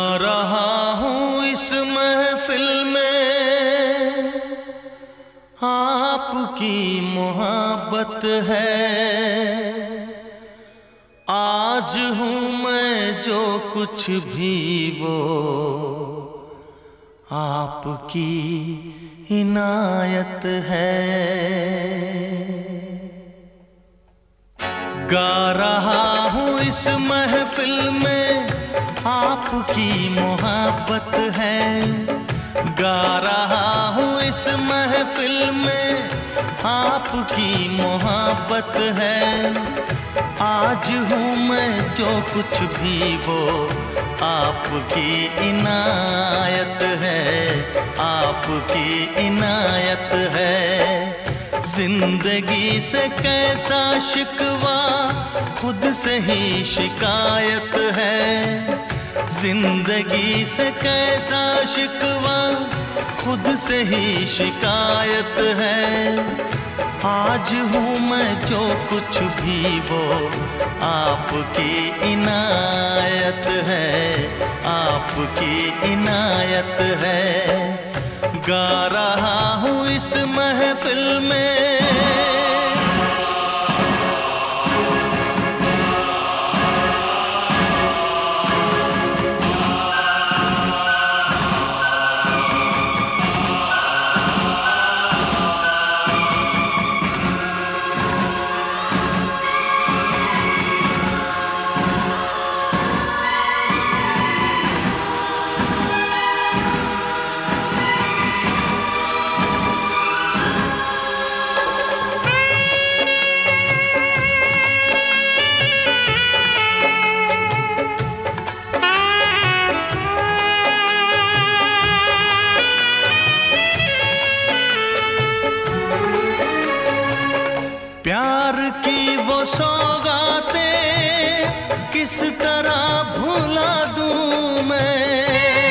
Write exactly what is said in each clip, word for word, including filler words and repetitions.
रहा हूँ इस महफिल में, आपकी मोहब्बत है। आज हूँ मैं जो कुछ भी वो आपकी इनायत है। गा रहा हूँ इस महफिल में, आपकी मोहब्बत है। गा रहा हूँ इस महफिल में, आपकी मोहब्बत है। आज हूँ मैं जो कुछ भी वो आपकी इनायत है, आपकी इनायत है। जिंदगी से कैसा शिकवा, खुद से ही शिकायत है। जिंदगी से कैसा शिकवा, खुद से ही शिकायत है। आज हूँ मैं जो कुछ भी वो आपकी इनायत है, आपकी इनायत है। गा रहा हूँ इस महफिल में। प्यार की वो सौगातें किस तरह भुला दूं मैं।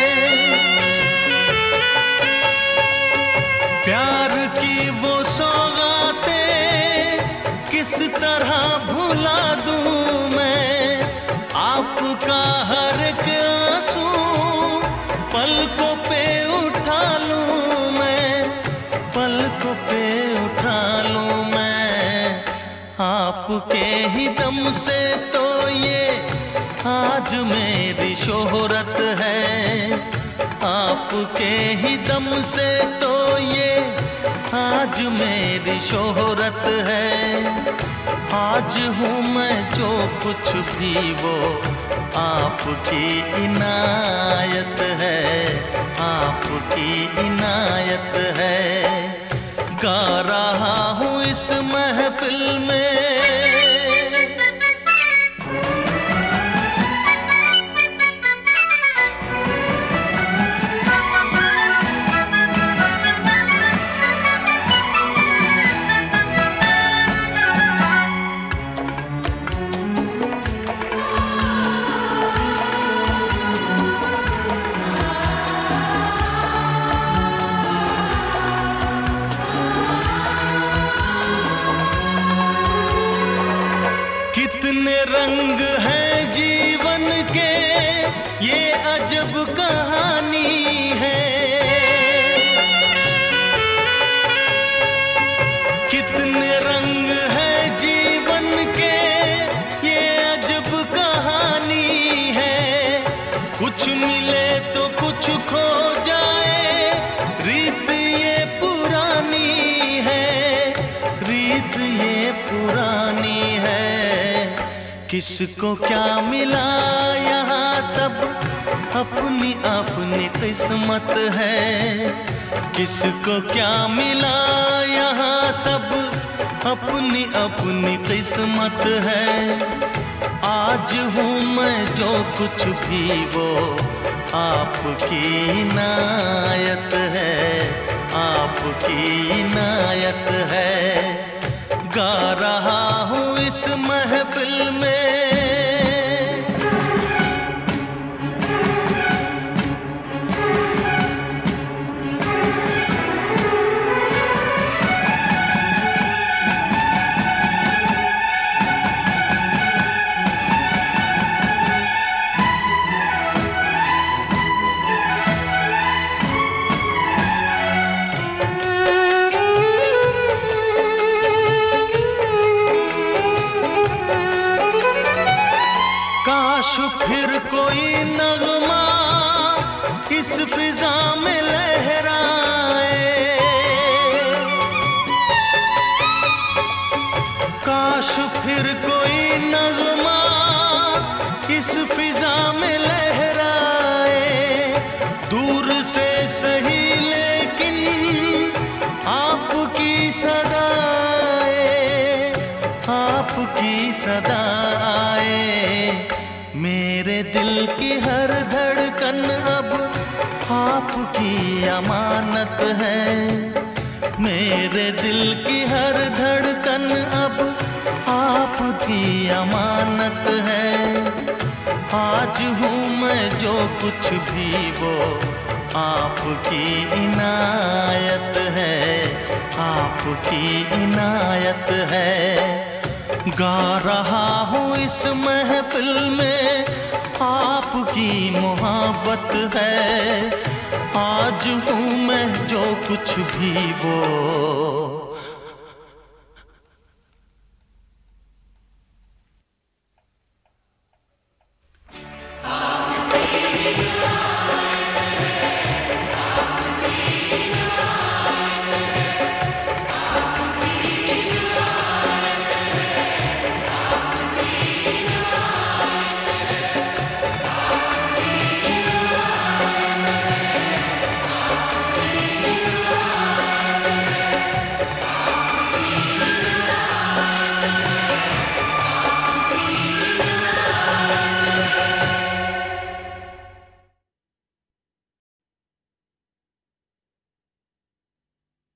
प्यार की वो सौगातें किस तरह भुला दूं मैं। आपका हर एक आंसू पलकों पे उठा लूं मैं, पलकों पे उठा लूं मैं। आपके ही दम से तो ये आज मेरी शोहरत है। आपके ही दम से तो ये आज मेरी शोहरत है। आज हूँ मैं जो कुछ भी वो आपकी इनायत है, आपकी इनायत है। गा रहा हूँ इस महफिल में। कितने रंग हैं जीवन के, ये अजब कहानी है। कितने रंग हैं जीवन के, ये अजब कहानी है। कुछ मिले तो कुछ खो जाए, रीत ये पुरानी है, रीत ये पुरानी है। किसको क्या मिला यहाँ सब अपनी अपनी किस्मत है। किसको क्या मिला यहाँ सब अपनी अपनी किस्मत है। आज हूँ मैं जो कुछ भी वो आपकी इनायत है, आपकी इनायत है। गा रहा हूँ इस महफिल में। इस फिजा में लहराए। काश फिर कोई नगमा इस फिजा में लहराए, दूर से सही लेकिन आपकी सदाए, आपकी सदा आए। मेरे दिल की हर धड़कन अब आपकी अमानत है, मेरे दिल की हर धड़कन अब आपकी अमानत है। आज हूँ मैं जो कुछ भी वो आपकी इनायत है, आपकी इनायत है। गा रहा हूँ इस महफिल में आपकी मोहब्बत है। आज हूँ मैं जो कुछ भी वो